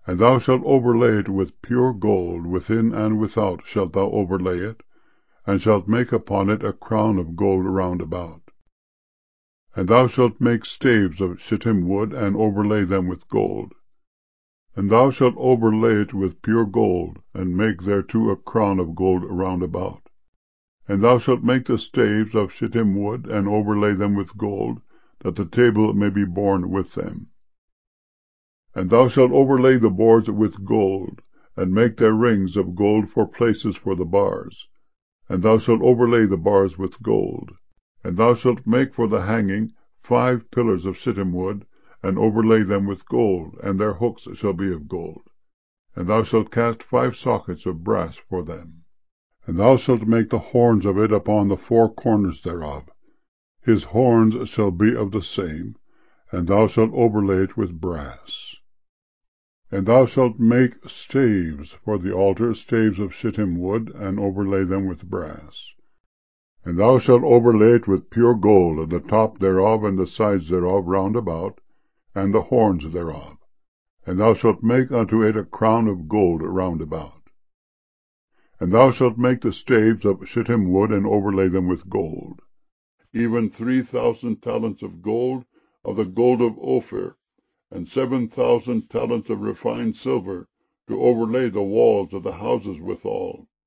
And thou shalt overlay it with pure gold, within and without shalt thou overlay it, and shalt make upon it a crown of gold round about. And thou shalt make staves of shittim wood, and overlay them with gold. And thou shalt overlay it with pure gold, and make thereto a crown of gold round about. And thou shalt make the staves of shittim wood, and overlay them with gold, that the table may be borne with them. And thou shalt overlay the boards with gold, and make their rings of gold for places for the bars. And thou shalt overlay the bars with gold. And thou shalt make for the hanging 5 pillars of shittim wood, and overlay them with gold, and their hooks shall be of gold. And thou shalt cast 5 sockets of brass for them. And thou shalt make the horns of it upon the 4 corners thereof. His horns shall be of the same, and thou shalt overlay it with brass. And thou shalt make staves for the altar, staves of shittim wood, and overlay them with brass. And thou shalt overlay it with pure gold, and the top thereof, and the sides thereof round about, and the horns thereof. And thou shalt make unto it a crown of gold round about. And thou shalt make the staves of shittim wood, and overlay them with gold, even 3,000 talents of gold, of the gold of Ophir, and 7,000 talents of refined silver, to overlay the walls of the houses withal.